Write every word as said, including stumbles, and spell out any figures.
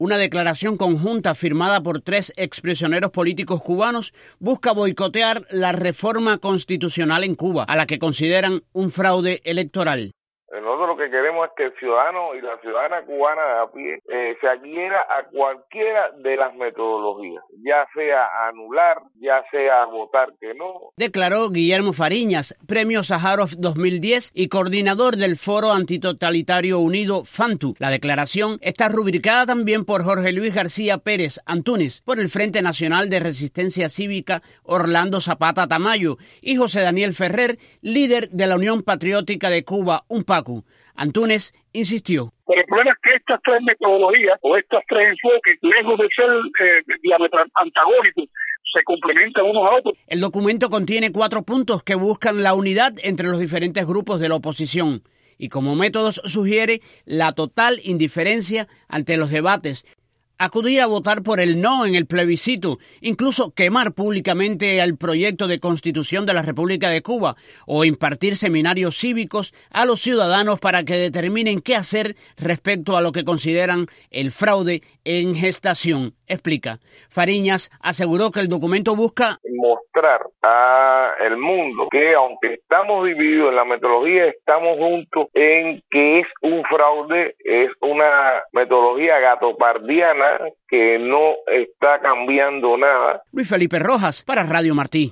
Una declaración conjunta firmada por tres exprisioneros políticos cubanos busca boicotear la reforma constitucional en Cuba, a la que consideran un fraude electoral. Nosotros lo que queremos es que el ciudadano y la ciudadana cubana de a pie eh, se adhiera a cualquiera de las metodologías, ya sea anular, ya sea votar que no. Declaró Guillermo Fariñas, Premio Sájarov dos mil diez y coordinador del Foro Antitotalitario Unido FANTU. La declaración está rubricada también por Jorge Luis García Pérez Antúnez, por el Frente Nacional de Resistencia Cívica Orlando Zapata Tamayo y José Daniel Ferrer, líder de la Unión Patriótica de Cuba, UNPACU. Antúnez insistió. Pero el problema es que estas tres metodologías o estos tres enfoques, lejos de ser eh, diametralmente antagónicos, se complementan unos a otros. El documento contiene cuatro puntos que buscan la unidad entre los diferentes grupos de la oposición y como métodos sugiere la total indiferencia ante los debates, acudir a votar por el no en el plebiscito, incluso quemar públicamente el proyecto de Constitución de la República de Cuba o impartir seminarios cívicos a los ciudadanos para que determinen qué hacer respecto a lo que consideran el fraude en gestación, explica. Fariñas aseguró que el documento busca mostrar al mundo que aunque estamos divididos en la metodología, estamos juntos en que es un fraude, es una metodología gatopardiana que no está cambiando nada. Luis Felipe Rojas para Radio Martí.